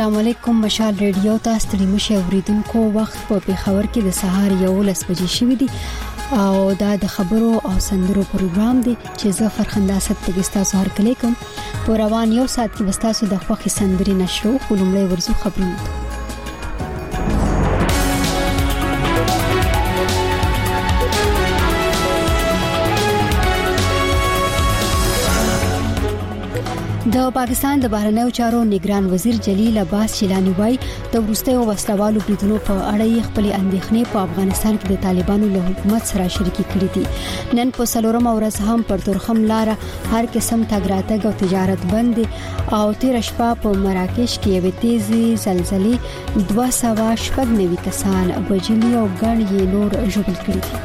السلام علیکم. مشال ریډیو ته ستړي مشه اوریدونکو، وخت په پیښور کې د سهار 11 بجې شوې دي او دا د خبرو او سندرو پروګرام دی چې زه فرخنده ست پګستا سهار کلی کوم. په روان یو ساعت کې وستاسو د خوخي سندري نشرو ولومړی ورزو خبرونه. د پاکستان د بهرنیو چارو نگران وزیر جلیل عباس شیلانی وایي د وروستیو وسلوالو بریدونو په اړه خپل اندېښنې په افغانستان کې د طالبانو له حکومت سره شریکي کړې دي. نن په څلورم ورځ هم پر تورخم لار هر قسم تګ راتګ او تجارت بند او تیر شپه په مراکش کې یو تیزی زلزلې 290 کسان وژلي او ګڼ یې نور ژوبل کړي دي.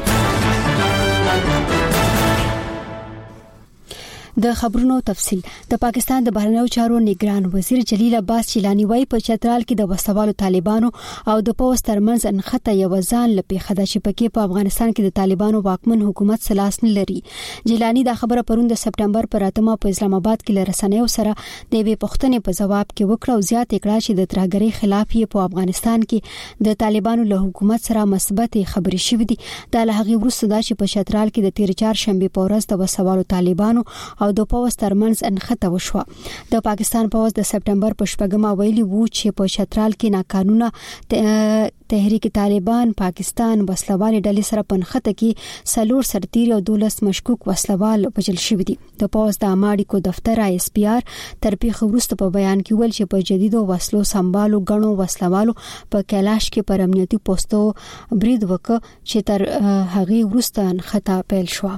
د خبرونو تفصيل. د پاکستان د بهرنیو چارو نگران وزیر جلیل عباس شیلانی وایي په چترال کې د وسوالو طالبانو او د پوس ترمنځ انخته یو ځان لپاره د شپکې په افغانستان کې د طالبانو واکمن حکومت سلاس نه لري. جیلانی دا خبره پرون د سپټمبر پر 8 په اسلام آباد کې لرسنیو سره د وی پښتنې په جواب کې وکړه او زیات کړه چې د ترهګرۍ خلاف یې په افغانستان کې د طالبانو له حکومت سره مثبت خبرې شوې دي. دا له هغه وروسته دا چې په چترال کې د تیر چهارشنبه په ورځ د وسوالو طالبانو او د پوس ترمنځ انخته وشو. د پاکستان پوس د سپټمبر په شپږمه ویلي وو چې په چترال کې ناقانونه تحریک طالبان پاکستان وسلوال ډلې سره پنخته کې سلور سرتیری او 12 مشکوک وسلوال وژل شوی دي. د پوس د اماډي کو دفتر ISPR تر پیښه وروسته په بیان کې ویل چې په جديدو وسلو سمبالو غنو وسلوالو په کلاش کې پر امنیتي پوسټو برید وکړ چې تر هغه وروسته انخته پیل شو.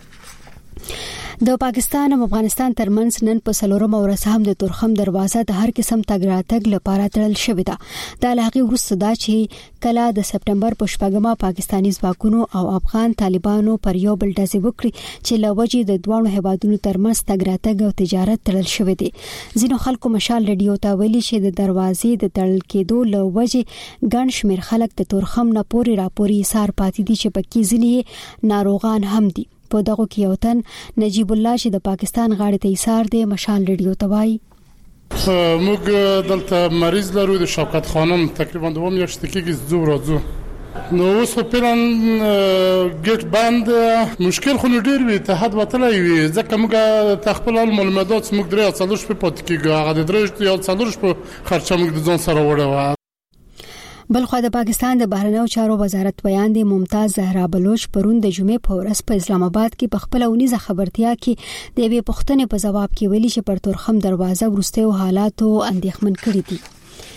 د پاکستان او افغانستان ترمنځ نن په څلورم ورځ هم د تورخم دروازه د هر قسم تګ راتګ لپاره تړل شوې ده. دا له هغه وروسته دا چې کله د سپټمبر په شپږمه پاکستاني ځواکونو او افغان طالبانو پر یو بل ډزې وکړي چې لوجې د دوه هیوادونو ترمنځ تګ راتګ او تجارت تړل شوې دي. ځینو خلکو مشال ریډیو ته ویلي چې د دروازې د تړل کېدو لوجې ګڼ شمېر خلک د تورخم نه پوري راپوري سار پاتې دي چې پکې ځینې ناروغان هم دي. په دغه کې یو تن نجیب الله چې د پاکستان غاړې ته ایثار دی مشال ریډیو ته وایي موږ دلته مریض لرو د شوکت خانم تقریبا 2 میاشتې کېږي زو راځو نو اوس په پلان ګټ بند مشکل خو ډیر وي ته حد وتلای وي ځکه موږ تخپل معلومات موږ درې څلور شپې پات کېږي هغه درې یا څلور شپې خرچه موږ د ځان سره وړو. بلخو د پاکستان د بهرنیو چارو وزارت بیان دی ممتاز زهرا بلوچ پرون د جمعې په ورځ په اسلام آباد کې په خپل اونیزه خبرتیا کې د وی پښتنې په جواب کې ویلي چې پر تورخم دروازه ورستیو حالاتو اندېښمن کړی دي.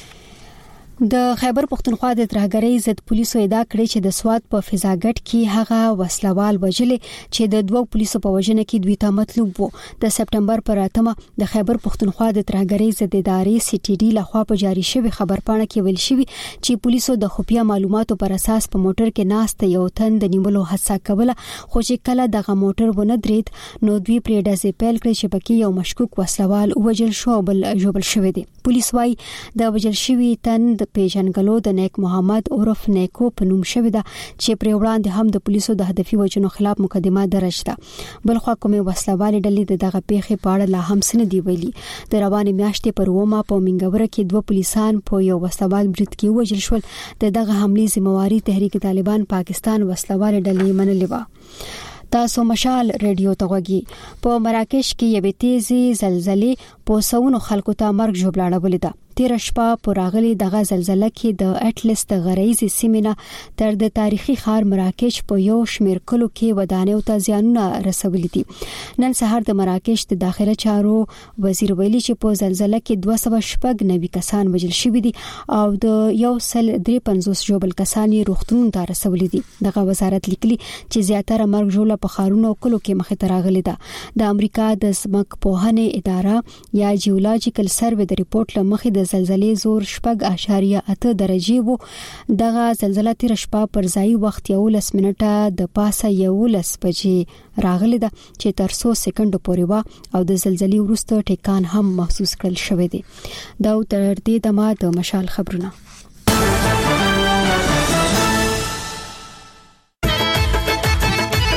د خیبر پختونخوا د ترهګرۍ ضد پولیسو ادعا کړې چې د سواد په فضاګټ کې هغه وسلوال وژلې چې د دوه پولیسو په وژنه کې دوی ته مطلوب وو. د سپټمبر پر 8 د خیبر پختونخوا د ترهګرۍ ضد ادارې CTD لخوا په جاری شوی خبرپاڼه کې ویل شوی چې پولیسو د خفیه معلوماتو پر اساس په موټر کې ناست یو تن د نیولو هڅه کوله خو چې کله دغه موټر ونه درید نو دوی پرې ډزې پیل کړې چې پکې یو مشکوک وسلوال وژل شو او بل ژوبل شوی دی. پولیس وايي د وژل شوی تن د پیژنګلو د نیک محمد عرف نیکو په نوم شوی ده چې پر وړاندې هم د پولیسو د هدفي وژنو خلاف مقدمه درج ده. بلخو کومه وسلوال ډلې دغه پیښې په اړه لا هم څه نه دی ویلي. د روانې میاشتې پر ومه په منګوره کې دوه پولیسان په یو وسلوال برید کې وژل شول. دغه حملې ذمہواری تحریک طالبان پاکستان وسلوال ډلې منلې و. تاسو مشال ریډیو ته غوږی. په مراکش کې یو تیزی زلزلې په سونو خلکو ته مرګ ژوبلاړولې ده. تیر شپه پر راغلي دغه زلزلہ کې د اټلس د غریزي سیمینه تر د تاریخي ښار مراکش په یو شمیر کلو کې ودانیو ته زیانونه رسولي دي. نن سهار د مراکش د داخله چارو وزیر ویلي چې په زلزلہ کې 290 کسان وژل شوي دي او د 153 ژوبل کسان یې روغتون ته رسولي دي. دغه وزارت لیکلي چې زیاتره مرګ ژوبله په ښارونو او کلو کې مخې ته راغلي ده. د امریکا د ځمکپوهنې اداره یا جیولوجیکل سروې د ریپورت لمخې د زلزلې زور 6.8 درجه وو. دغه زلزلہ تیر شپه پر ځای وخت 11 منټه د پاسه 11 بجې راغلی ده چې تر 100 سکند پورې و او د زلزلې وروسته ټکان هم محسوس کړل شوی دی. دا تر دې دمه د مشال خبرونه.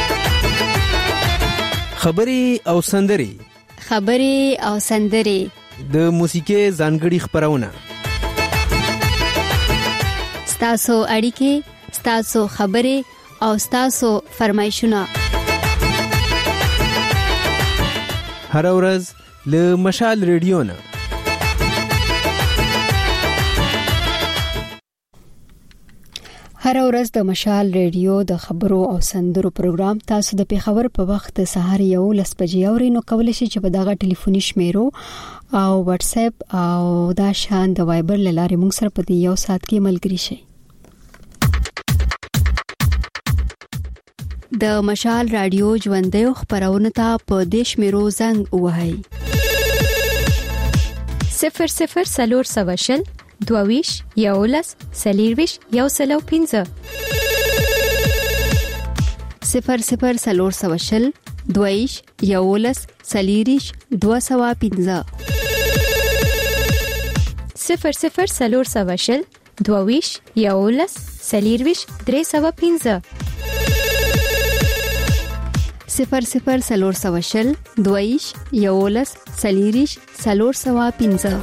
خبري او سندري. خبري او سندري. د موسیقي ځانګړي خبرونه، ستاسو اړیکې، ستاسو خبرې او ستاسو فرمایشونه هر ورځ له مشال ریډیو نه. هر ورځ د مشال ریډیو د خبرو او سندرو پروګرام تاسو د پیښور په وخت سهار 1:00 بجې اورینو کولای شئ چې په دغه ټلیفوني شمیرو او واتس اپ او دا شان د وایبر لارې موږ سره په دې یو ساعت کې ملګری شئ. د مشال رادیو ژوندۍ خبرونه ته په دیش میرو زنګ وهاي 00 22 یولس سلیرویش یو سلو 15 00 22 یولس سلیریش 215 00 22 یولس سلیرویش 315 00 22 یولس سلیریش 315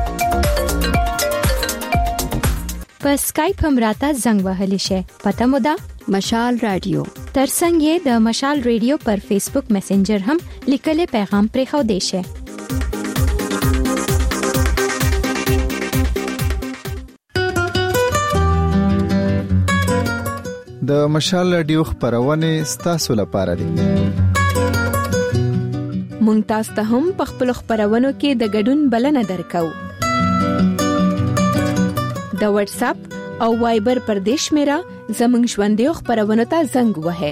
په اسکایپ هم راته زنګ وهلی شي. پته مو ده مشال رادیو. ترڅنګ یې د مشال ریډیو پر فیسبوک میسنجر هم لیکلي پیغام پرې خو دی شي. د مشال رادیو خبرونه ستاسو لپاره دي. مونږ تاسو ته هم په خپل خبرونو کې د ګډون بلنه درکو. د واتس اپ او وایبر پر دیش میرا زمنګ ژوندۍ خبرونه ته زنګ وهه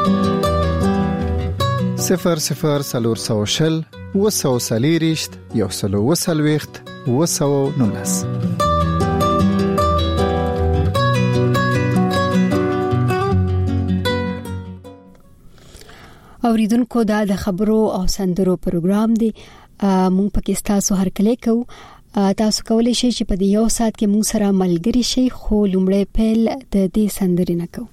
00 وسوسلیریشت یو سلو وسلويخت وسو نونس. اوریدونکو دا د خبرو او سندرو پروګرام دی. مونږ پکې تاسو هر کله کو تاسو کولای شئ چې په دې یو ساعت کې مونږ سره ملګری شئ. خو لومړی پیل د دې سندرې نه کوو.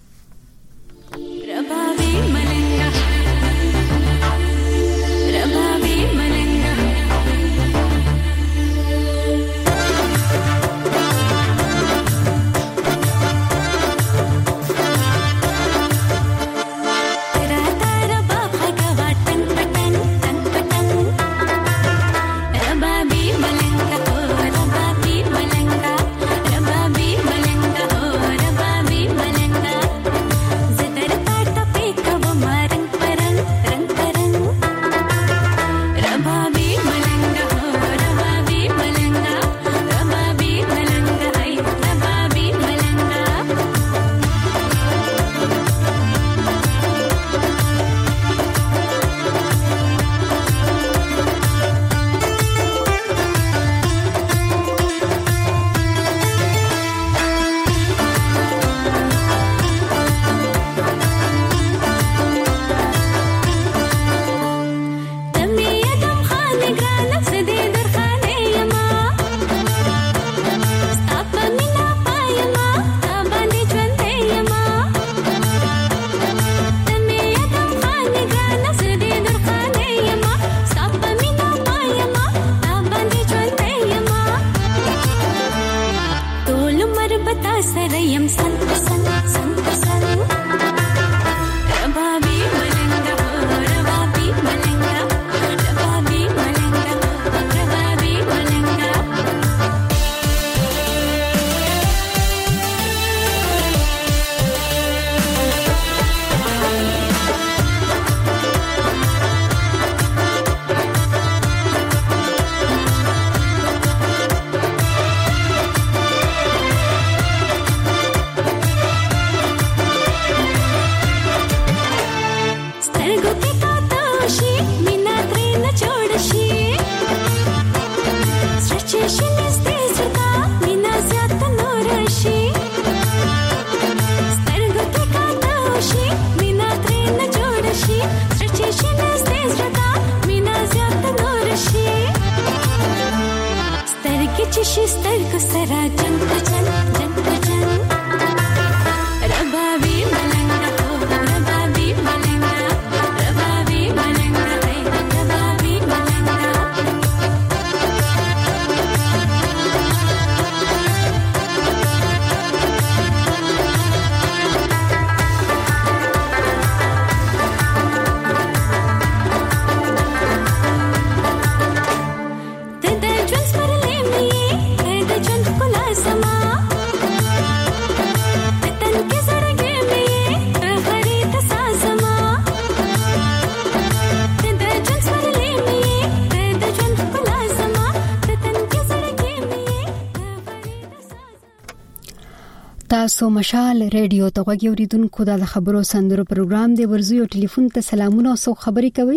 تاسو مشال ریډیو ته غوږی اوریدونکو د خبرو سندرو پروګرام دی. ورزو یو ټلیفون ته سلامونه او څوک خبري کوي؟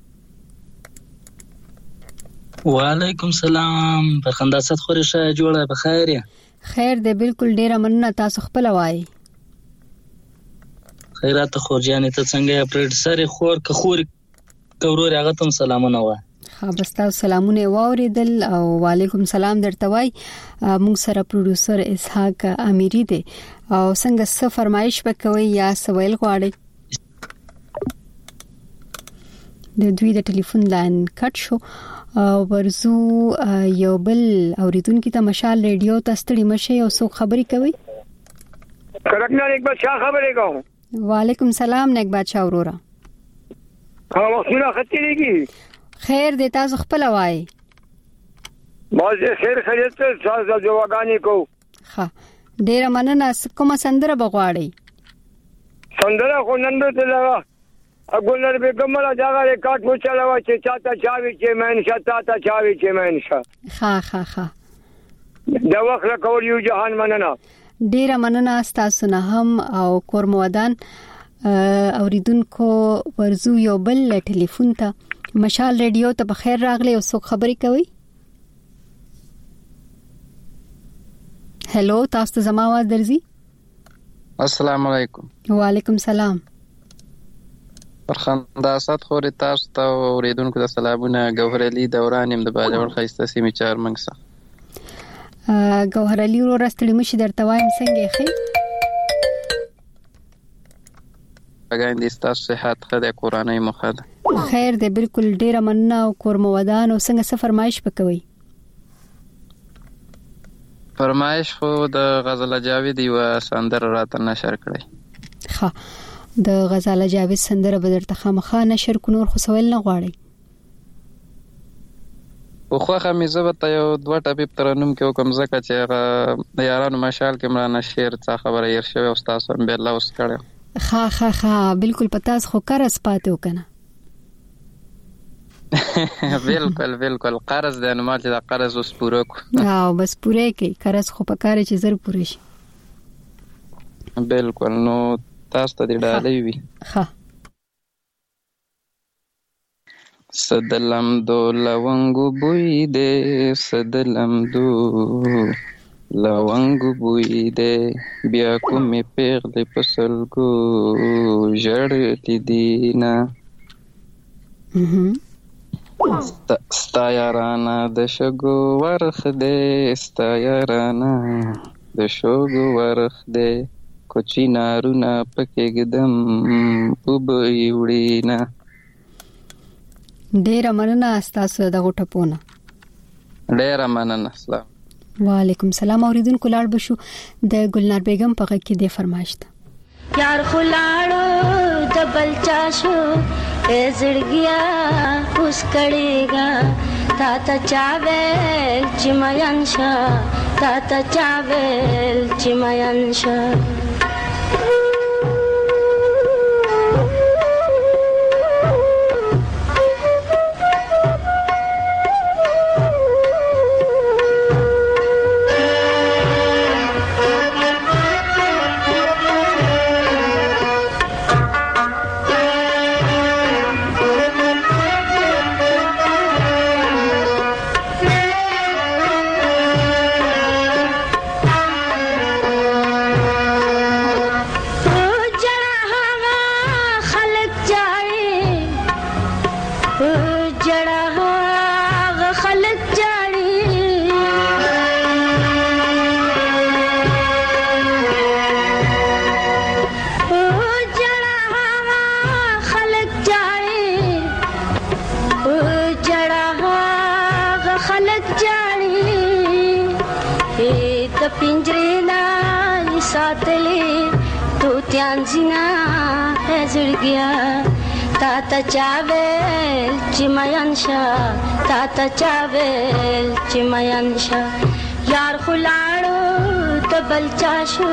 وعلیکم سلام. په خنداست خورشه جوړه بخیر یا خیر دی؟ بالکل ډیره مننه. تاسو خپل وایي؟ خیرات خورجانې ته څنګه اپریټ سره خور که خور کورور هغه ته سلامونه وای. ها بس تاسو سلامونه واوریدل او وعلیکم سلام درته وای. موږ سره پروډوسر اسحاق امیری دی او څنګه څه فرمایش وکوي یا سوال غواړي؟ د دوی د ټلیفون لاین کټ شو. ورزو یو بل اوریدونکو ته مشال ریډیو ته ستړي مشه او څوک خبري کوي؟ کرکنا نیک بادشاہ خبرې کوم. وعلیکم سلام نیک بادشاہ اورورا. وختونه ختلی کی خیر دی؟ تاسو خپل وای؟ مازه خیر خیرت تاسو جوابانی کو. ها ډیر مننه. کومه سندره بغواړي؟ سندره خو نن ته لگا اګولر به کومه جگہ ریکارډ مو چلاوا چې چاته چاوي چې مین شتا تا چاوي چې مین شا. ها دا وخت لا کول یو جهان مننه. ډیر مننه تاسو نه هم او کورمودان اوریدونکو. ورزو یو بل ټلیفون ته مشال ریډیو ته بخیر راغلی او څوک خبري کوي؟ هلو تاسو ته زما आवाज درځي؟ السلام علیکم. وعلیکم سلام. پرخنداست خوري تاسو ته اوریدونکو د سلامونه. ګوهر علي دوران يم د باجوړ خيسته سیمه چارمنګ څخه. ګوهر علي ورو راستړي مشي درته وایم څنګه ښه؟ اګاین دي تاسو صحت خدای قرآنی مخد خیر دی؟ بالکل ډیره مننه او کورمودان او څنګه څه فرمایش وکوي؟ فرمایش خو د غزل جاوید یو سندره راته نشر کړی. ها د غزل جاوید سندره به درته خامخا نشر کو. نور خو سوال نه غواړي؟ خو خوخه مې زبته یو دوه ټاپې ترنم کې کوم ځکه چې هغه یارانو مشال کې مرانه شعر څه خبره ير شوی او تاسو هم به الله اوس کړو. ها بالکل پتاس خو قرض پاتې وکنه. بالکل قرض د انمال چې د قرض اوس پوره کو. بس پوره کی قرض خو پکاره چې زر پوره شي. بالکل. نو تاسو ته د ډالۍ وی. ها سدلم دو لونګو بوی دې سدلم دو لونګو بوی دې بیا کومې پیغلې په سلګو ژړلې دینا. ستا یارانه د شګو ورخ دې ستا یارانه د شګو ورخ دې کوچی نارونه پکې ګدم وبې وړینا. ډیره مننه تاسو دغه ټپونه. ډیره مننه. السلام. وعلیکم سلام. اوریدونکو لاړ بشو د گلنار بیگم په غږ کې د فرمایش ته. یار خلاړو د بلچا شو زړګیا اوس کړيګا تا ته چاویل چې مېن شا تا ته چاویل چې مېن شا. تا چاویل چې مېن شا تا چاویل چې مېن شا. یار خلاړو ته بلچا شو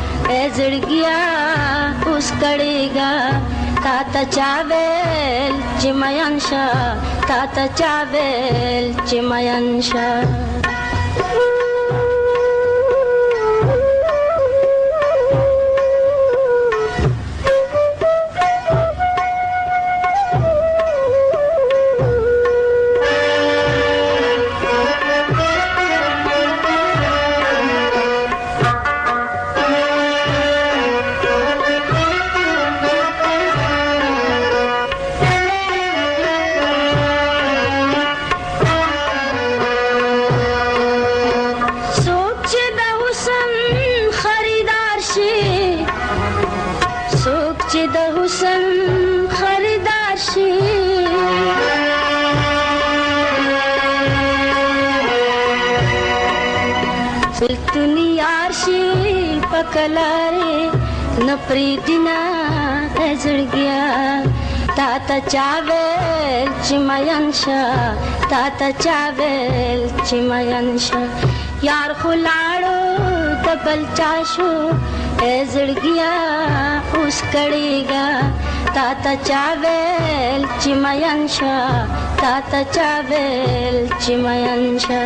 زړګیا اوس کړيګا تا ته چاویل چې مېن شا تا ته چاویل چې مېن شا. بکلاره نپری دینا زړګیا تا ته چاویل چې مینشا تا ته چاویل چې مینشا یار خلاړو دبل چاشو زړګیا اوس کړيګا تا ته چاویل چې مینشا تا ته چاویل چې مینشا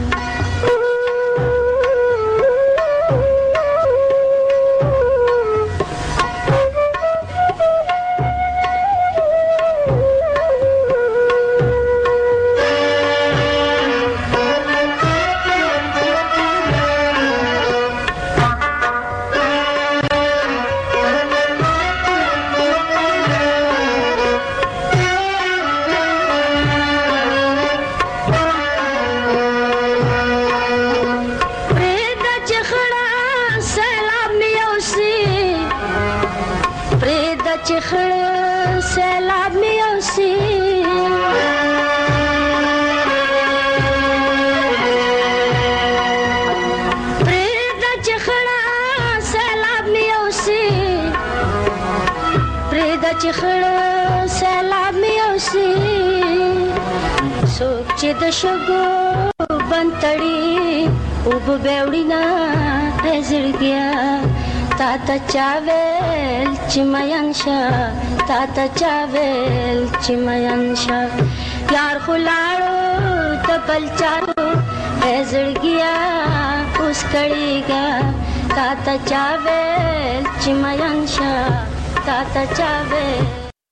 د شګو بنتړي او بېوړینا زړګیا تا ته چاویل چې مینشا تا ته چاویل چې مینشا یار خلاړو ته بل چالو زړګیا اوس کړيګا تا ته چاویل چې مینشا تا ته چاویل.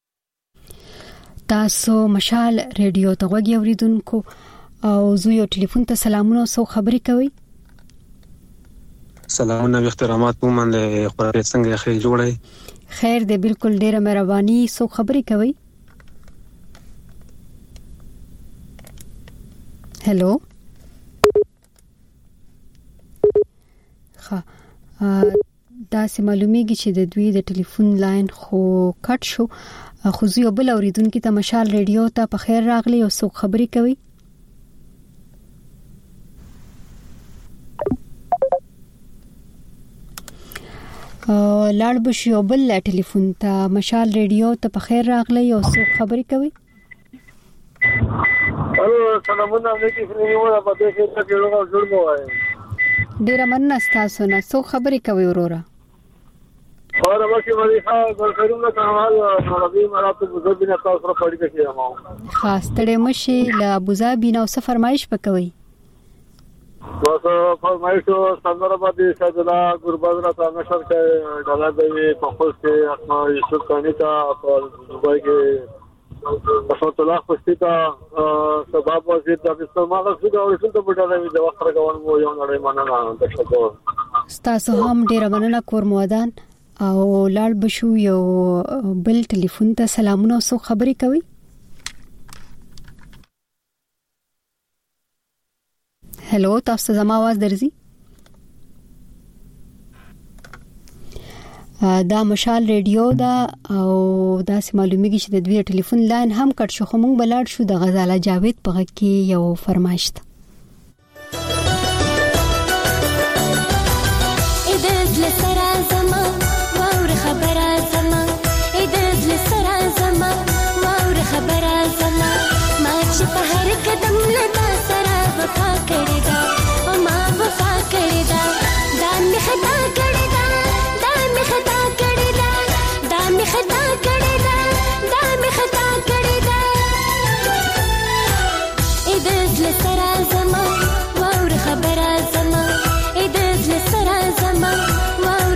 تاسو مشال ریډیو ته غوږی اوریدونکو او زه یو ټلیفون ته سلامونه او خبرې کوي. سلامونه او احترامات مومن له خبرې څنګه خیر جوړه خیر دې بالکل ډیره مهرباني سو خبرې کوي. هلو دا سه معلومیږي چې د دوی د ټلیفون لاین خو کټ شو. خو زه یو بل اوریدونکو ته مشال ریډیو ته په خیر راغلی او څوک خبرې کوي. لاړ بشي یو بل ټلیفون ته مشال ریډیو ته په خیر راغلی او څوک خبرې کوي. الو سلامونه مې کیږي په دې کې چې لوګو جوړ موای ډیر مننه تاسو نه څوک خبرې کوي وروره. اور مکه وظیفه ګلخیرونه کمال عربي مراتب ابوظبي نه تاسو سره پړی کې ما خاص تړې مشي له ابوظبي نو څه فرمایش وکوي. تاسو فرمایش څنګه باندې شاجلا ګوربازرا تا نشر کې ډاله دی په خپل کې اسما یوسف کانی تا په دوبای کې تاسو ته لا خوشتا سبب وزیر د استعمال څخه او څه ته بډا دی د وخت راغون مو یو نړۍ مننه تاسو تاسو هم ډیر مننه کور مودان او لاړ بشو یو بل ټلیفون ته سلامونه او خبرې کوي. هلو تاسو زما आवाज درځي؟ دا مشال ریډیو دا او دا سه معلومیږي چې د دوی ټلیفون لاین هم کټ شو. خو موږ بلاړ شو د غزاله جاوید په غږ کې یو فرمایش ده. په هر قدم لدا سره وفا کړی دا او ما وفا کړی دا دا می خطا کړی دا دا می خطا کړی دا دا می خطا کړی دا دا می خطا کړی دا اې د زړه سره زما واور خبره زما اې د زړه سره زما واور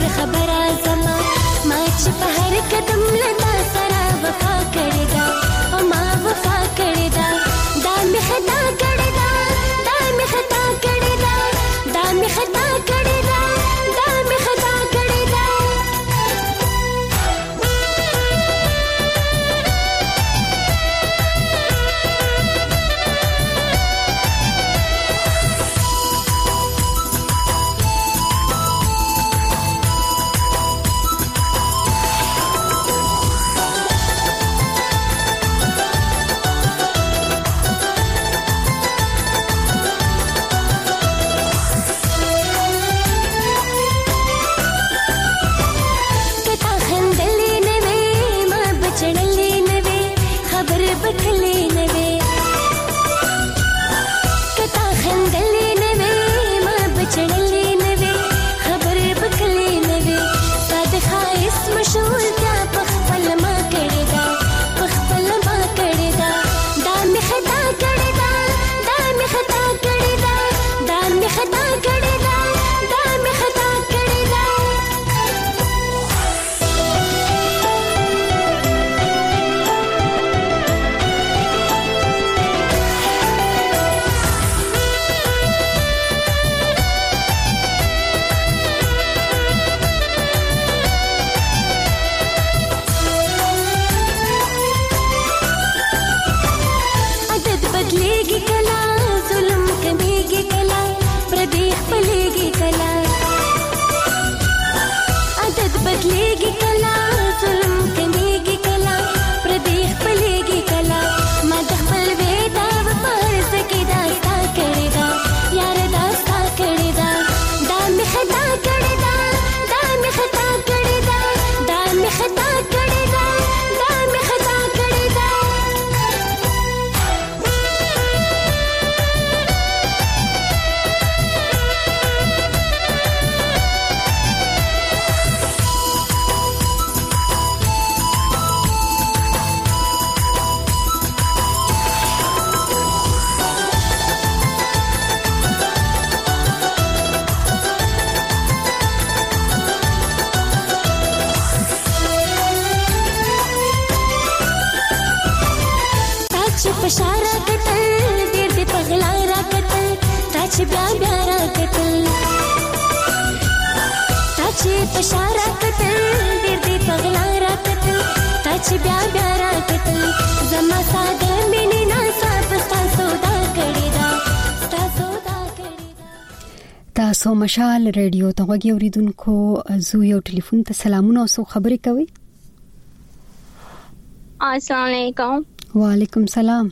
بدلېږي کلا ظلم کمیږي کلا پردي خپلېږي کلا ما د خپل وېدا فرض کې دا ستا کړې ده یار دا ستا کړې ده دا مې خطا کړې ده دا مې خطا کړې ده دا مې خطا کړې ده دا مې خطا کړې ده پشارا کتل ډېر دې پغلا را کتل تا چې بیا بیا را کتل تا چې پشارا کتل ډېر دې پغلا را کتل تا چې بیا بیا را کتل زما ساده مینې ناصاف ستا سودا کړې ده ستا سودا کړې ده. تاسو مشال ریډیو ته غوږی اوریدونکو زو یو ټلیفون ته سلامونه او خبرې کوي. السلام علیکم. وعلیکم سلام.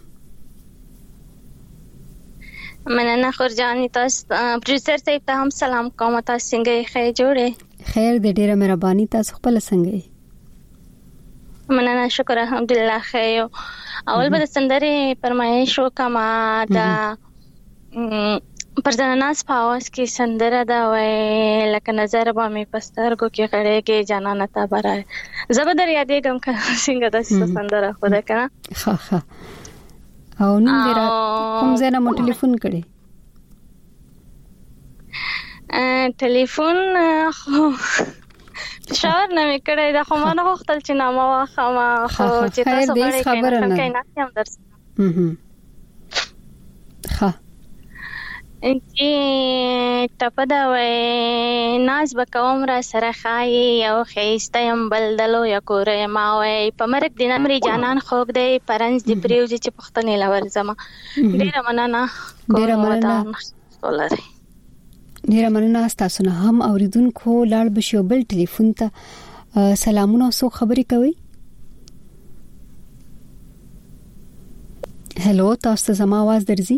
مننه خورجانی تاسو پروډوسر صاحب ته هم سلام کوم. تاسو څنګه یې؟ خیر جوړه؟ خیر دې ډیره مهرباني. تاسو خپل څنګه یې؟ مننه شکر الحمدلله خیر. اول به سندره فرمایش وکما دا پر ځاناس پاوس کې سندره دا وای لکه نظر به می پسترګو کې غړې کې جانانه تا برای زبردر یادې ګم کا څنګه د سندره خو ده کنه. ها ها او نن دې را کوم ځای نه مو ټلیفون کړي؟ ټلیفون خو شاور نه مې کړی دا خو ما نه غوښتل چې نامه واخلم خو چې تاسو غواړئ کنه هم درس ها چې ټپدا وای ناز بکوم را سره خای او خيسته يم بلدلو یا کورې ما وای په مرګ دینه مری جانان خوب دی پرنځ دی پریوږي چې پختنې لور زما ډیره مننه. ډیره مننه تاسو نه هم اوریدونکو لاړ بشو بل ټلیفون ته سلامونه او خبرې کوي. هلو تاسو زما आवाज درځي؟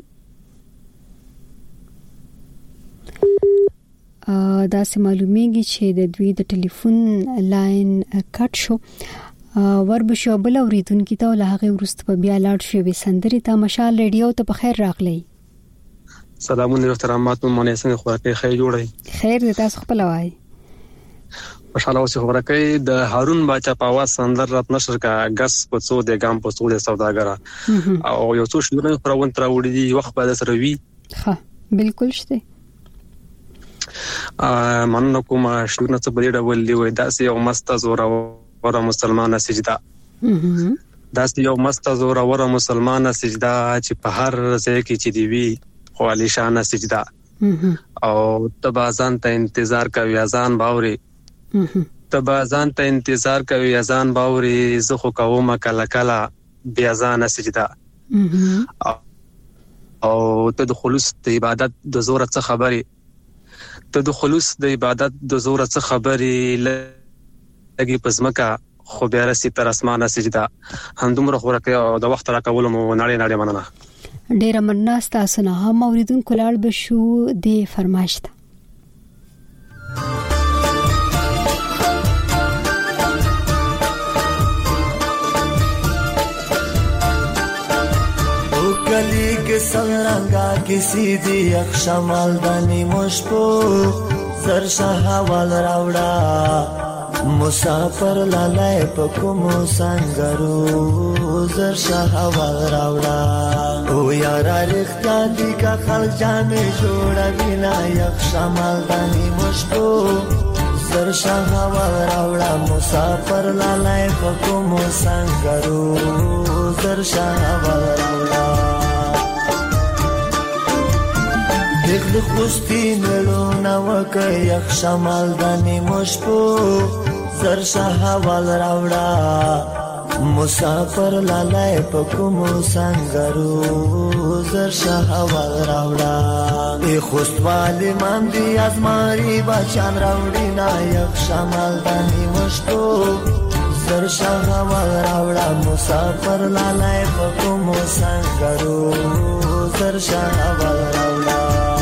دا سه معلومیږي چې د دوی د ټلیفون لاین کټ شو. وربشو بل اوریدونکو ته له هغه ورست په بیا لاړ شو به سندري ته مشال ریډیو ته په خیر راغلی. سلامونه احترامات مونږه څنګه خوراکي خیر جوړی؟ خیر دې تاسو خپل وای. ماشاءالله اوس خوراکي د هارون باچا په आवाज سندر رات نشر کا غس په څو د ګام په څو د سوداګرا او یو څو شنو پرون تر وړي دی وخت به سره وی. ها بالکل شته. مننه کوم شنو څه بلی ډول دی وای داسې یو مست زوره ور مسلمانه سجدا داسې یو مست زوره ور مسلمانه سجدا چې په هر ځای کې چې دی وی خو علي شان سجدا او تبازان ته انتظار کوي اذان باوري تبازان ته انتظار کوي اذان باوري زه خو کوم کله کله بیا ځان سجدا او ته د خلوص د عبادت د زور څخه خبري ته د خلوص د عبادت د زور څخه خبري لګي پزمکا خو بیا رسي تر اسمانه سجدا همدومره خورکه او د وخت راکول مو نړۍ مننه. ډیره مننه تاسو نه هم اوریدونکو لاړ بشو د فرمایش ته. गली के संरंगा किसी दी अक्षमल दनी मुश्पो सरशहा वाल रावड़ा मुसाफर लालाय पकुमो संगरू सरशहा वाल रावड़ा ओ यारा रिख्ता दी का खल जाने जोड़ा बिना अक्षमल दनी मुश्पो सरशहा वाल रावड़ा मुसाफर लालाय पकुमो संगरू सरशहा वाल रावड़ा دغه خوستي ملونه وکي یخ شمال دني مشپو زر شاه وال راوړه مسافر لالای پکمو سنگرو زر شهوال راوڑا ای خوستوالی من دی از ماری بچان راوڑی نایق شمال دانی مشتو زر شهوال راوڑا مسافر لالای پکمو سنگرو زر شهوال راوڑا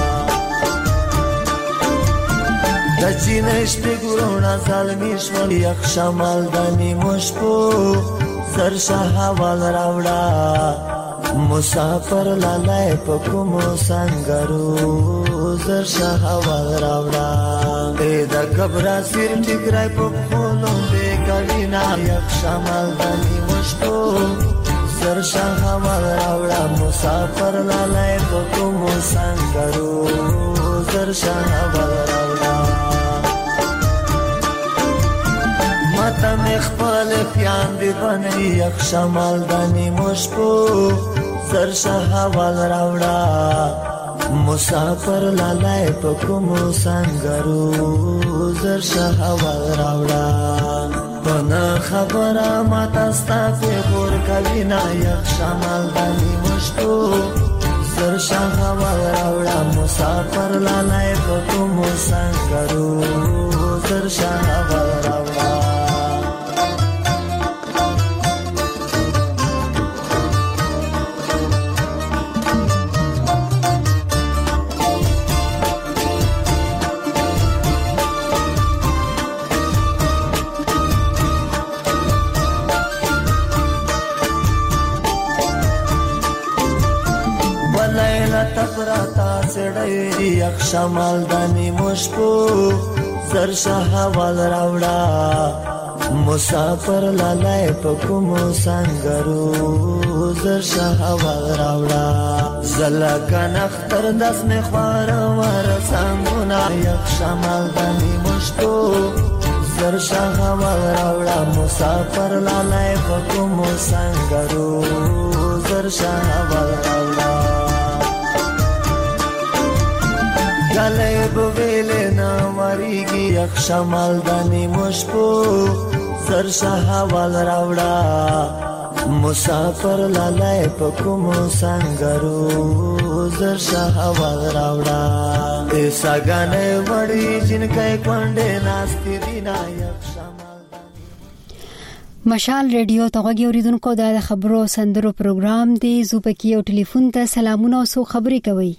دچینش بگرونا ظلمیش ولی یک شمال دانی مشکو زر شهوال راوڑا مسافر لالای پکمو سنگرو زر شهوال راوڑا دا کبرا سیر ٹکرائی پکولو بے کبینا یک شمال دانی مشکو زر شهوال راوڑا مسافر لالای پکمو سنگرو زر شهوال راوڑا ماتا مخبال خیان دی بنی یک شمال دانی مشکو زر شهوال راوڑا مسافر لالای پکمو سنگرو زر شهوال راوڑا بنا خبره ماتا ستا پی غور کبینا یک شمال دانی مشکو زر شهوال راوڑا مسافر لالای پکمو سنگرو زر شهوال راوڑا تفراتا سڑی یک شمال دانی مشکو زر شهوال راوڑا مسافر لالای پکمو سنگرو زر شهوال راوڑا زلکن اختر دس میں خوارا ورسانگونا یک شمال دانی مشکو زر شهوال راوڑا مسافر لالای پکمو سنگرو زر شهوال راوڑا گلے بویلے نا مریگی یک شمال دانی مشکو زر شهوال راوڑا مسافر لالای پکمو سنگرو زر شهوال راوڑا ایسا گانے وڑی جن کئی کنڈے ناستی دینا یک شمال مشال ریډیو ته غوږی اوریدونکو د خبرو سندرو پروګرام دی زوبکی او ټلیفون ته سلامونه او سو خبرې کوي.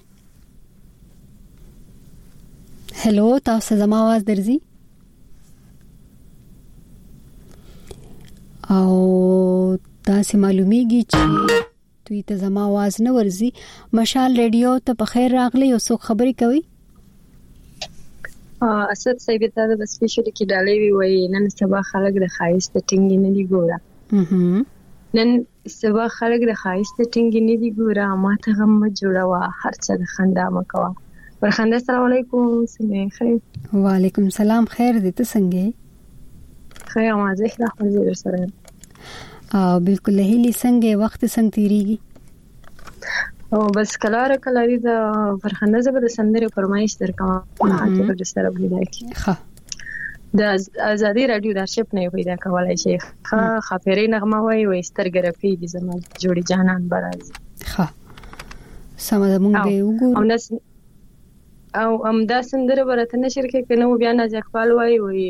هلو تاسو زما आवाज درځي او تاسو معلومیږي چې دوی ته زما आवाज نه ورځي. مشال ریډیو ته په خیر راغلی او څوک خبرې کوي؟ اسد صاحب ته د سپیشل کې ډالې وی نن سبا خلک د خایست ټینګ نه دی ګوره. نن سبا خلک د خایست ټینګ نه دی ګوره. ما ته هم جوړوا هر څه د خندا مکوا. ورخنده السلام علیکم. څنګه خیر؟ وعلیکم السلام. خیر دې ته څنګه؟ خیر ما زه ښه حاضر سره. بالکل هلي څنګه وخت څنګه تیریږي؟ او بس کلاری د فرخنده زبر سندره فرمایش درکما حتی پر سره پیدا کی. ها د ازادي رادیو د شپ نه پیدا کولای شي. خافری نغمه وای و سترګرفي دي زما جوړي جانان برازي. ها سمه مونږ به وګورو. او دا سندره برته نشر کې کنه بیا نه ځکوال وای وي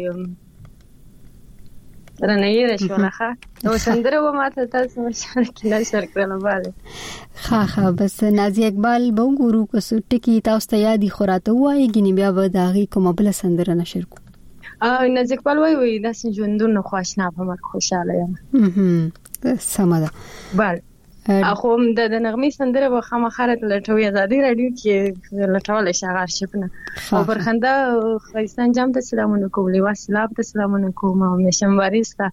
رنګي رښوله نو سندره و ماته تاسو مشال کې نشر کړل باندې. ها بس نازي اقبال به وګورو کو ټکی تاسو ته یادي خوراته وای غنی بیا به داغي کومه بل سندره نشر کو. نازي اقبال وای دا ژوندونه خوښنا په مر خوشاله یم. سمه ده. بل اخو د نغمې سندره به خامخره لټوي ازادي رادیو کې لټول شي هغه شپنه. او فرخنده خیستان جام ته سلامونه کوم. لیوا سلام ته سلامونه کوم. او نشمواریستا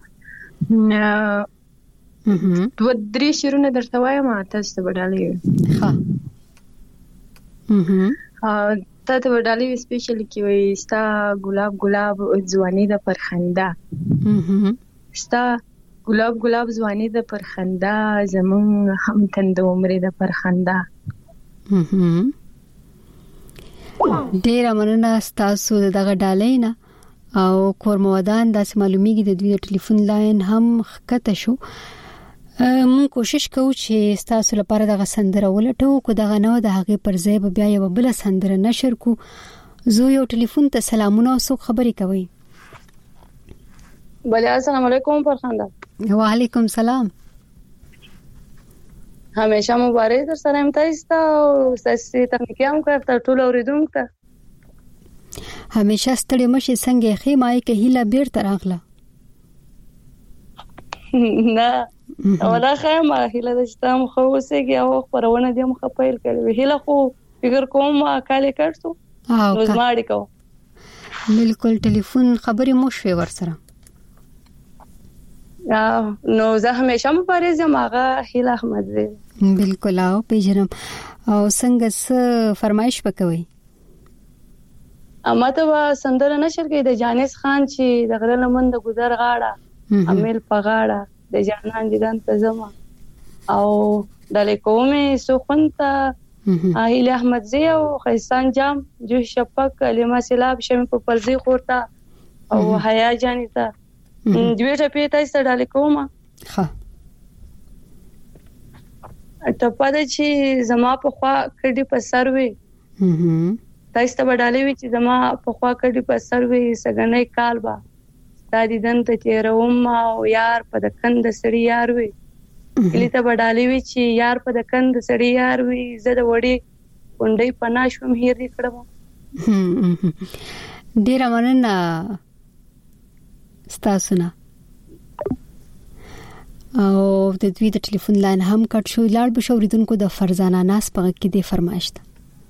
دو درې شیرونه درته وایم تاسو ته بدالې. ها ته ته بدالې سپیشل کې وي ستا ګلاب ځواني د پرخنده. ستا ګلاب ځواني د پرخنده زمون هم تند عمر د پرخنده. ډیر مننه تاسو دغه ډالې نه او کورمودان داسې معلومیږي د دوی ټلیفون لاین هم خکته شو. مون کوشش کوو چې تاسو لپاره دغه سندره ولټو، کو دغه نو د هغه پر ځای به بیا یو بل سندره نشر کو. زه یو ټلیفون ته سلامونه او څوک خبرې کوي؟ بله السلام علیکم فرخنده. وعلیکم سلام. همیشه مبارک در سره امتایسته او ساسي تخنیکی هم کوي ټول اوریدونکو ته. همیشه ستړي مشي څنګه خې مای کې هیله بیرته راغله. نه ولا خیمه هیله د شتام خو وسېږي او خبرونه دې مخ پیل کړي. هیله خو فکر کوم کالي کړسو روزماړي کو. بالکل ټلیفون خبرې مو شوي ورسره. نو زه همیشه مبارزه ماغه هیله احمد دی. بالکل او پیژنم. او څنګه څه فرمایش وکوي؟ اما ته سندره نشر کې د جانس خان چې د غره لمن د گذر غاړه امیل پغاړه د جانان دیدن ته زما او د لیکومه سخنته هیله احمد زی او خیسان جام جو شپک کلمه سلاب شمه په پرزي خورتا او حیا جانیتا دوی ته پیته است د لیکومه ها ته پد چې زما په خوا کډي په سروي تاسو ته وډالې وی چې زما په خوا کډي په سروي سګنې کالبا تا دیدن ته چیروم او یار په د کند سړی یار وی کلی ته وډالې وی چې یار په د کند سړی یار وی زه د وړي کونډې پنا شوم هیر کړم. ډیر مننه ستاسو نه. او د دوی د ټلیفون لاین هم کټ شو. لاړ به شوریدونکو د فرزانه ناس په کې د فرمایش ده.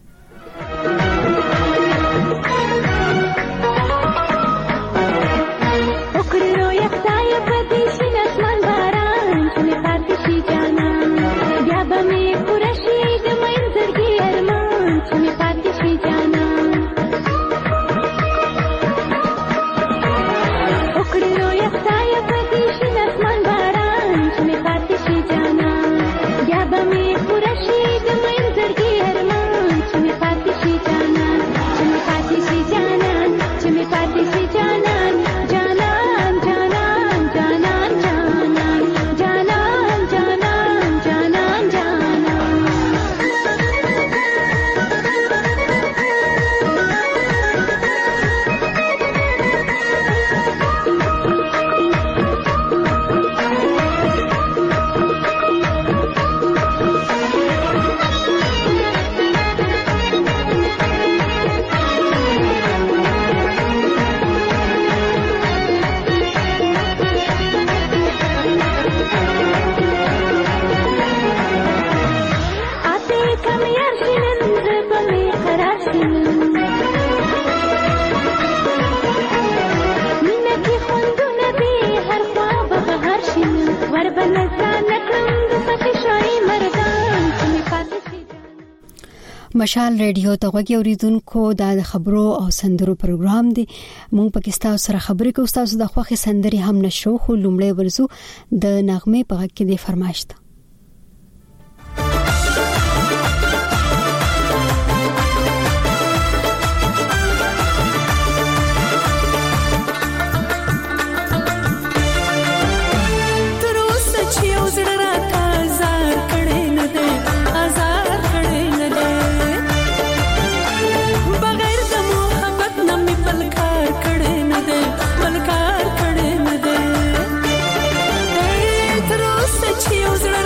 مشال ریډیو ته غوږی اوریدونکو د خبرو او سندرو پروګرام دی. مونږ پاکستان سره خبرې کوو. تاسو د خوخي سندري هم نشو خو لومړی ورزو د نغمه په غږ کې د فرمایش ده. use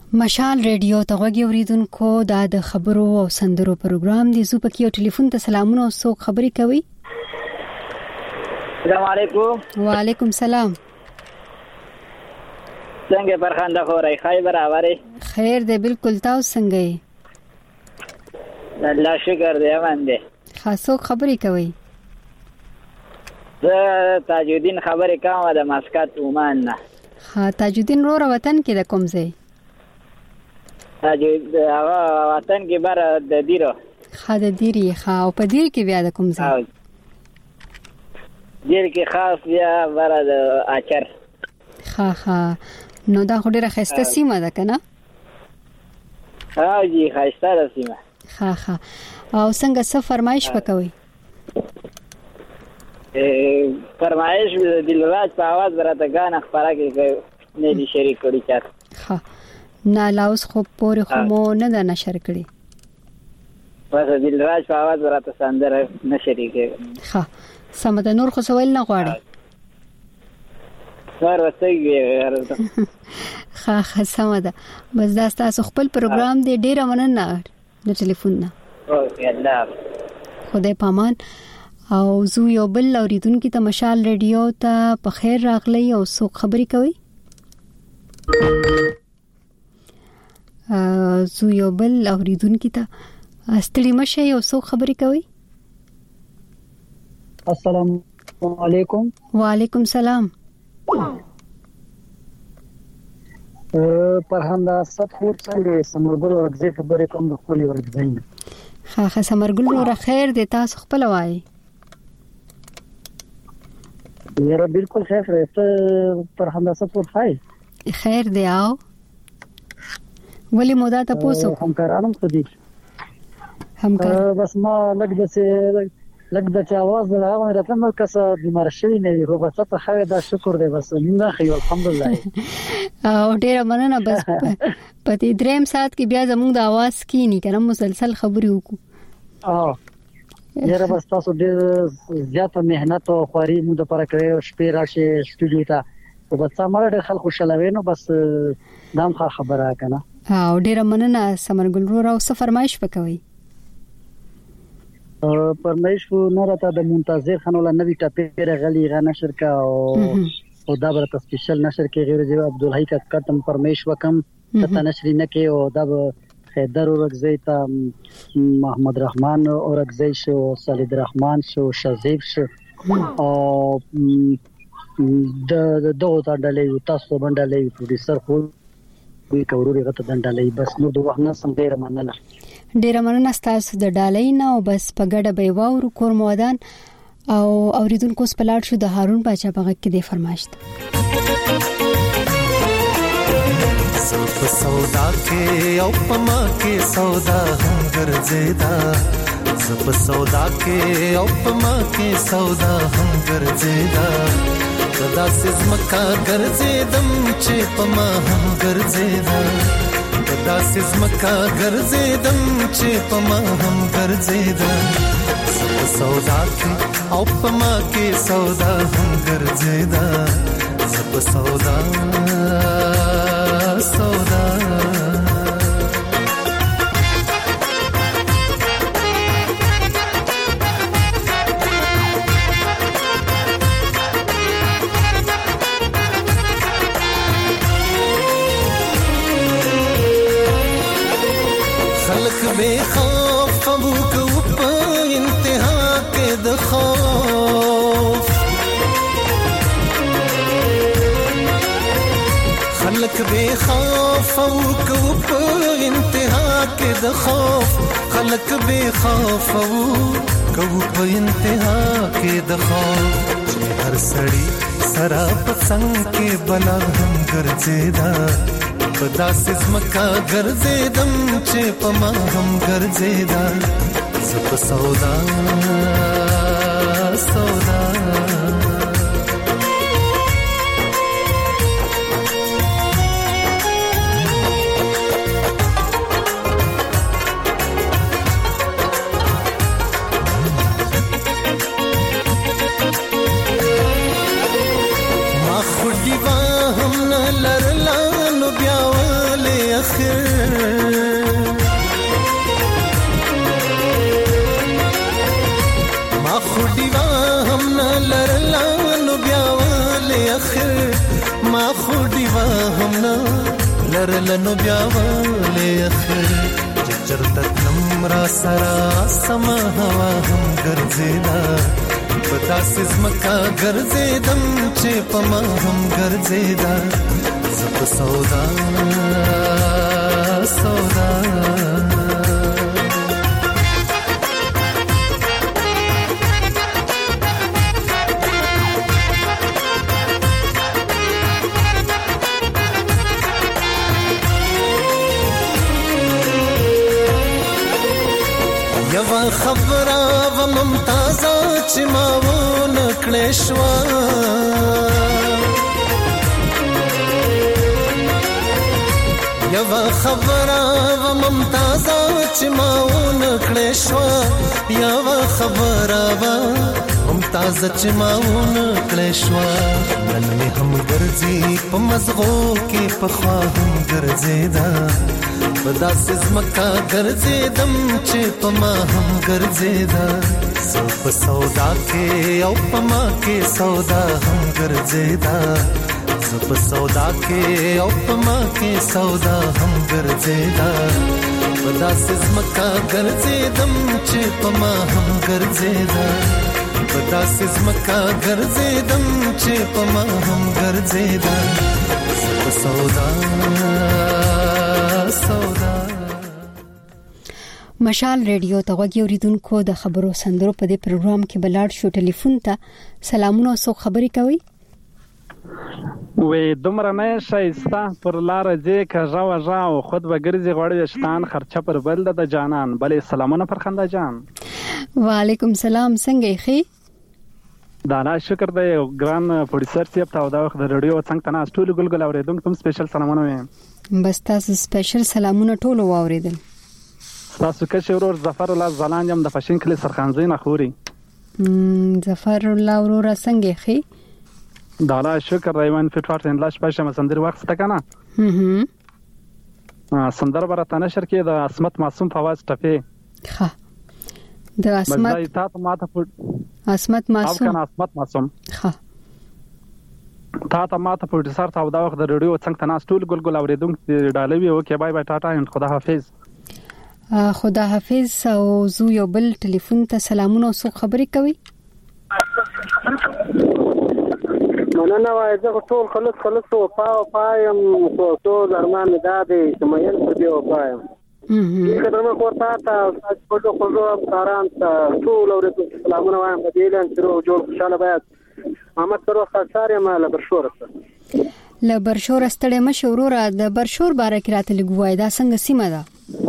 مشال ریډیو ته غوږی اوریدونکو د خبرو او سندرو پروګرام دی. زو پکې یو ټلیفون ته سلامونه او څوک خبري کوي؟ السلام علیکم. وعلیکم سلام. څنګه برخانده خورای خای برابرې؟ خیر دی بالکل. تاسو څنګه یې؟ الله شکر دی باندې. خاصو خبري کوي؟ زه تاجودین خبرې کوم د مسکات عمان نه. ها تاجودین رو وطن کې د کوم ځای؟ تاجود وطن کې بار د دیرو. ها د دیری ها او په دیر کې بیا د کوم ځای؟ دیر کې خاص بیا بار د اچر. ها نو دا خو ډیره خسته سیمه ده کنه؟ ها جی خسته ده سیمه. ها او څنګه څه فرمایش وکوي؟ فرمایش دلراج په आवाज راته غاڼه خبره کوي نه دي شریک کړی چات. ها نه لاوس خو پورې خو مو نه ده نشر کړی. بس دلراج په आवाज راته سندره نه شریکه. ها سم ده. نور خو سوال نه غواړي. سر وسېږي. ها سم ده. بس دا تاسو خپل پروګرام دی. ډیره مننه د ټلیفون نه. او الله خدای پامان. او زو یو بل اوریدونکو ته مشال ریډیو ته په خیر راغلی او څوک خبري کوي؟ زو یو بل اوریدونکو ته ستړي مشه یو څوک خبري کوي؟ السلام علیکم. وعلیکم سلام. پرهنده ستخور څنګه سمرګل ورځي خبرې کوم د خولي ورځي؟ ها سمرګل ور خیر دی. تاسو خپل وایي؟ یاره بالکل خیر دی. پر همداسه پر خیر دی. او ولی مودا ته پوسو همکارانو خدي بس ما لګ د چا आवाज راغله راته نو کسه بیمار شوی نه وي. بس ته خیر دا شکر دی. بس نه خیر الحمدلله. او ډیره مننه. بس پتی دریم سات کې بیا زموږ د आवाज کې نه کنه مسلسل خبري وکړو. یاره بس تاسو ډېر زیاته مهنت او خواري مو د پر کړې شپې راشي سټوډیو ته او بس ما ډېر خلک خوشاله نو بس نام خبره کنه. او ډېر مننه سمرګل رو او څه فرمایش وکوي؟ فرمایش نو راته د منتظر خانوله نوې ټاپې غلي غا نشر کا او دا برته سپیشل نشر کې غیر جو عبدالحی کا کتم فرمایش وکم ته نشر نه کې او دا حیدر اورگزی تا محمد رحمان اورگزی شو سالد رحمان شو شزیب شو او د دغه ډلې تاسو باندې پروډوسر خو وی کوروري غته ډلې بس نو دوه نه سم ډیر مننه. ډیر مننه تاسو د ډلې نه او بس په ګډه به وورو کور مودان او اوریدونکو سپلاټ شو د هارون باچا په غږ کې دی فرمایش. په سودا کې او پما کې سودا هم ګرځیدا. په سودا کې او پما کې سودا هم ګرځیدا. دا سزمکا ګرځیدم چې پما هم ګرځیدا. دا سزمکا ګرځیدم چې پما هم ګرځیدا. په سودا کې او پما کې سودا هم ګرځیدا. په سودا خلق بے خوف قبو کو په انتها کې د خوف. خلق بے خوف او کو په انتها کې د خوف. خلق بے خوف او کو په انتها کې د خوف. هر سړی سرا پسنګ کې بلا هم ګرځیدا. پدا سزمکا ګرځیدم چې پما هم ګرځیدا. زپ سودا سودا اخر ما خو دیوا هم نه لرلا نو بیا ولې اخر ما خو دیوا هم نه لرلا نو بیا ولې اخر چرته نمرا سرا سما هوا هم ګرځیدا پتا سزمکا ګرځیدم چې پما هم ګرځیدا زپ سودا سودا یوا خبره و ممتازه چې ما ونکړې شوا یوا خبره و ممتازه چې ما ونکړې شوا یوا خبره و ممتازه چې ما ونکړې شوا نن مې هم ګرځي په مزغو کې په خوا هم ګرځېدا پدا سزمکا ګرځېدم چې په ما هم ګرځېدا سپ سودا کې او په ما کې سودا هم ګرځېدا سپ سودا کې او په ما کې سودا هم ګرځېدا پدا سزمکا ګرځېدم چې په ما هم ګرځېدا پدا سزمکا ګرځېدم چې په ما هم ګرځېدا سپ سودا مشال ریډیو ته غوږی اوریدونکو د خبرو سندرو په دې پروګرام کې بلاړ شو ټلیفون ته سلامونه او خبرې کوي وې دومره نه شایسته پر لار دې کژا وژا او خود بغرزي غوړې شتان خرچه پر بل د جانان بلې سلامونه پر خندا جان وعلیکم سلام څنګه یې دانا شکر دی ګران پروډوسر سیب ته دا وخت د ریډیو څنګه تنه ټول ګلګل اوریدونکو تم سپیشل سلامونه وې بس تاسو سپیشل سلامونه ټول واوریدل تاسو کې ورور ظفر الله زلان یم د فشین کلی سرخانزي نه خوري ظفر الله ورور څنګه خي دالا شکر رایوان فټ ان لاش پښه مسندر وخت تکنه سندر برته نشر کې د اسمت معصوم فواز ټپه ها د اسمت اسمت معصوم ها تا ته ماته پروډوسر ته دا وخت د ریډیو څنګه تناس ټول ګلګل اوریدونکو ډالوي اوکې بای بای ټاټا ان خدا حافظ خدا حافظ او زو یو بل ټلیفون ته سلامونه او خبرې کوي مننه وای زه ټول خلص او پایم ټول ارمان مې دادې چې مې په دې وپایم کله نو کوتا تا په خو کاران ته ټول اوریدونکو سلامونه وایم په دې لان تر جوړ خوشاله باید محمد تر وخت ساري مال برشور له برشور ستړې مشوروره د برشور باره کې راته لګوای دا څنګه سیمه ده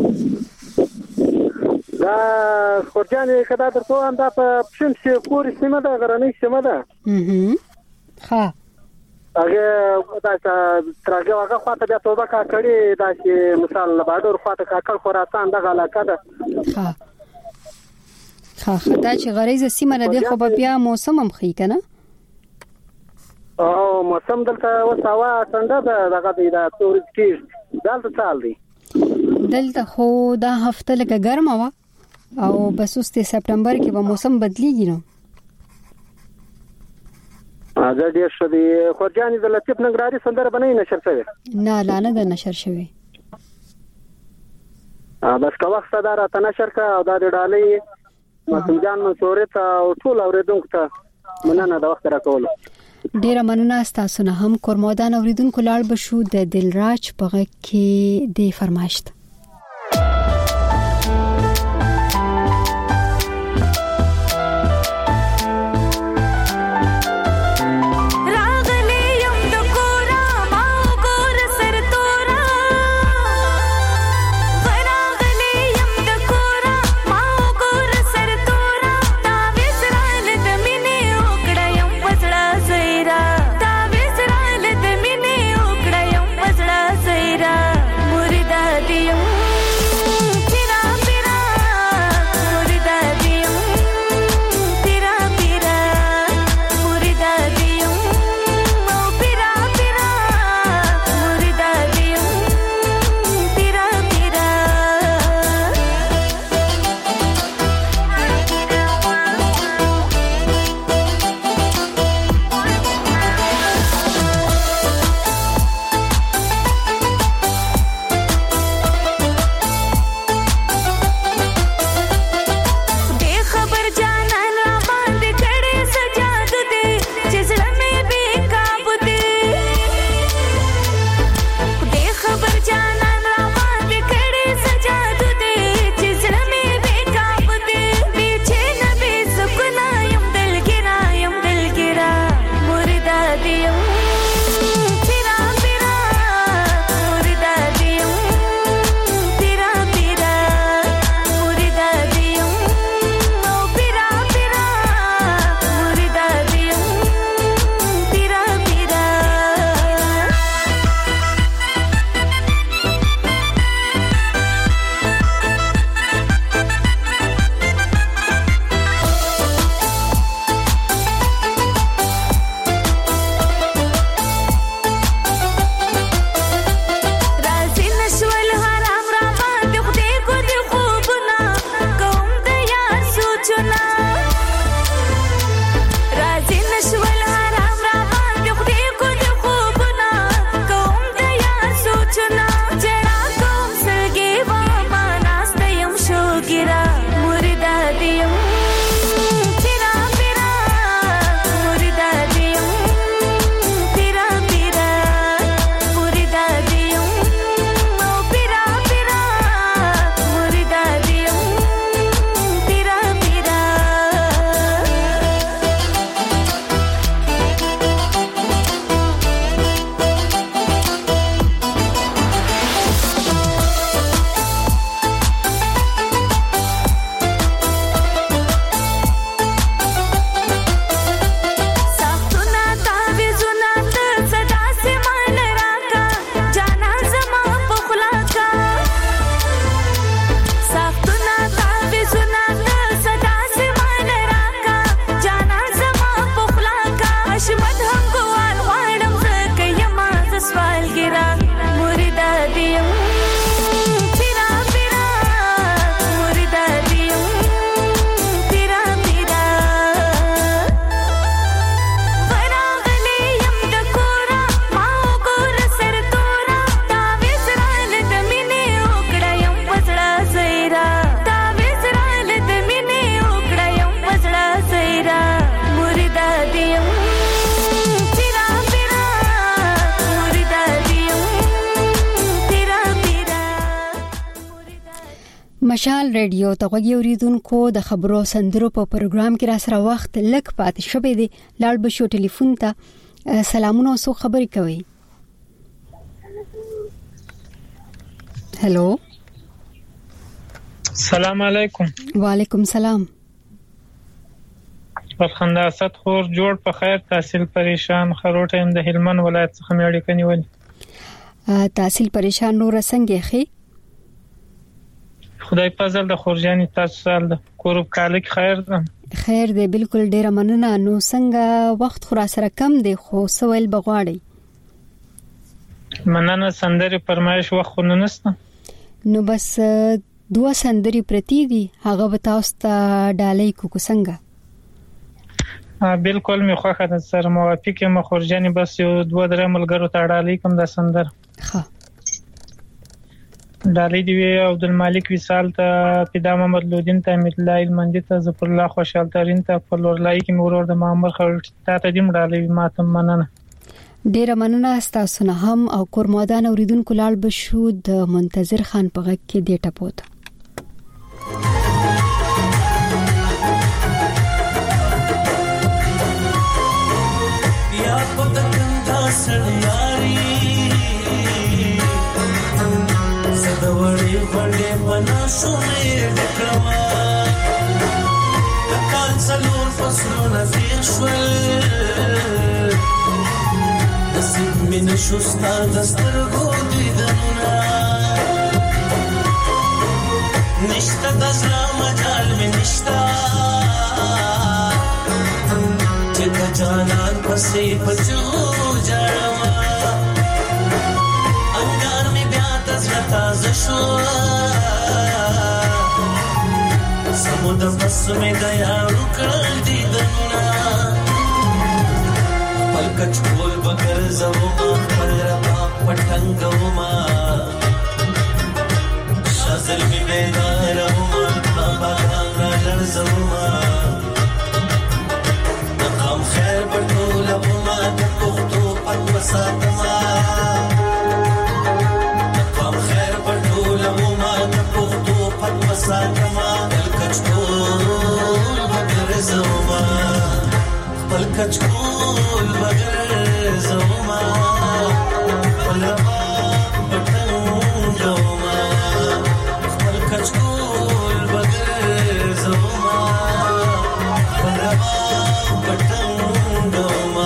دا خورجان کدا درته هم دا په پښین شي پوری سیمه ده غرنۍ سیمه ده ها هغه دا ترګه هغه خواته بیا توبه کا کړی دا چې مثال لبادور خواته کا کړ خراسان دغه علاقه ده ها دا چې غریزه سیمه ده خو بیا موسم هم خې کنه او موسم دلته وساوا څنګه دغه دا تورز کې دلته چال دی دلته خو دا هفته لکه ګرمه وا او بس اوس د سپټمبر کې به موسم بدلیږي نو دا ډیر ښه دی خورجانې د لطیف ننګرهاري سندره به نه نشر شوې نه لا نه ده نشر شوې بس که وخت دا راته نشر که او دا د ډالۍ معصوم جان منصوري ته او ټول اورېدونکو ته مننه د وخت راکولو ډیره مننه ستاسو نه هم کورمودان اوریدونکو لاړ بشو د دلراج په غږ کې د فرمایشت مردا دیم مشال ریډیو ته غوږی اوریدونکو د خبرو سندرو په پروګرام کې را سره وخت لک پاتې شوی دی. لاړ بشو ټلیفون ته. سلامونه، سو خبرې کوي. هلو، سلام علیکم. وعلیکم سلام. فرخنده اسد خور جوړ په خیر، تحصیل پریشان، خروټه اند هلمند ولایت څخه مې اړیکه نیولې. تحصیل پریشان نور څنګه خې؟ خدای فضل د خورجانی تاسو سال د کورب کالک خیر ده. خیر دی، بالکل ډیره مننه. نو څنګه وخت خورا سره کم دی خو سوال بغواړي؟ مننه. سندري فرمایش وخت نه نسته، نو بس 2 سندري پرتی دي، هغه به تاسو ته ډالۍ کو څنګه؟ بالکل می خوخه ده سره موافق یم خورجانی، بس یو 2-3 ملګرو ته ډالۍ کوم د سندر. ښه، ډالۍ دی عبدالمالک وصال ته، پیدا محمد لودین ته، امید الله المندی ته، ظفر الله خوشحال ترین ته، په لورلای کې مرور د محمد خلټ ته دیم ډالۍ ماته مننه. ډیره مننه تاسو نه هم. او کورمادان اوریدونکو لاړ بشو د منتظر خان په غږ کې دی ټپوت. یا پتنګا سړیاري زدوړې وړې بنا شوې ډکړما کال څلور فصلونه تیر شول، نصیب مې نشو ستا د سترګو دیدنونه، نشته د زړه مجال مې نشته چې د جانان پسې پچو جاړما، انګار مې بیا د زړه تازه شو، سمود پس مې د یارو کړل دیدنونه، خپل کچکول بګر زوما خپل ربا پټنګوما، شازل مې بیداروما بابا را لړزوما، نقام خیر پټولوما د پښتو پټ وساتما، نقام خیر پټولوما د پښتو پټ وساتما، دل کچکول بګر زوما خپل کچکول بغیر زوما، خپل ربا پټنګوما، خپل کچکول بغیر زوما، خپل ربا پټنګوما.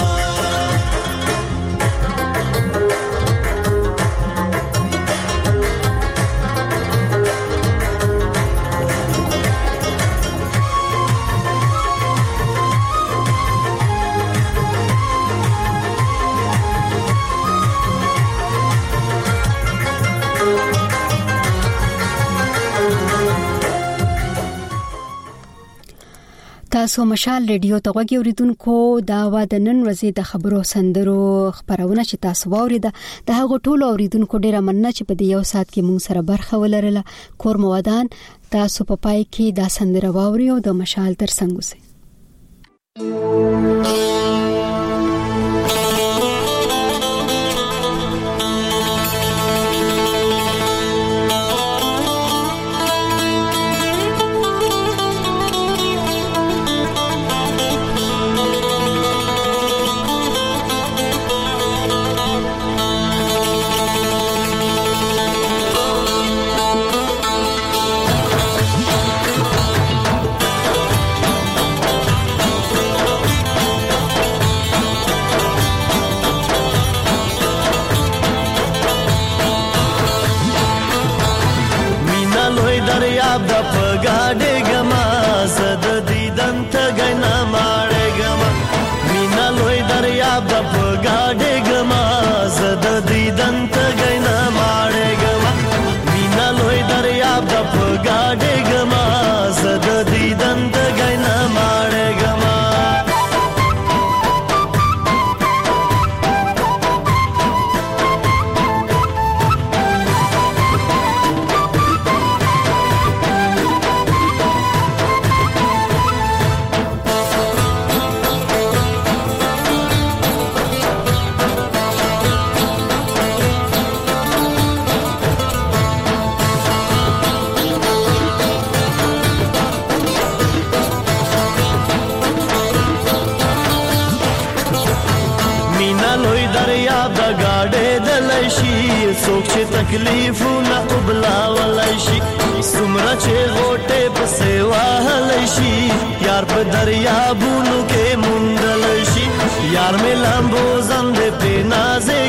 تاسو مشال ریډیو ته غوږی اوریدونکو، دا و د نن ورځې د خبرو سندرو خبرونه چې تاسو واوریده. د هغو ټولو اوریدونکو ډیره مننه چې په دې یو ساعت کې مونږ سره برخه ولرله. کور موادان تاسو په پای کې دا سندره واوري او د مشال تر څنګ اوسئ. څوک چې تکلیفونه قبلاولی شي څومره چې غوټې پسې وهلی شي یار په دریابونو کې موندلی شي یار مې لامبو زندې پې نازې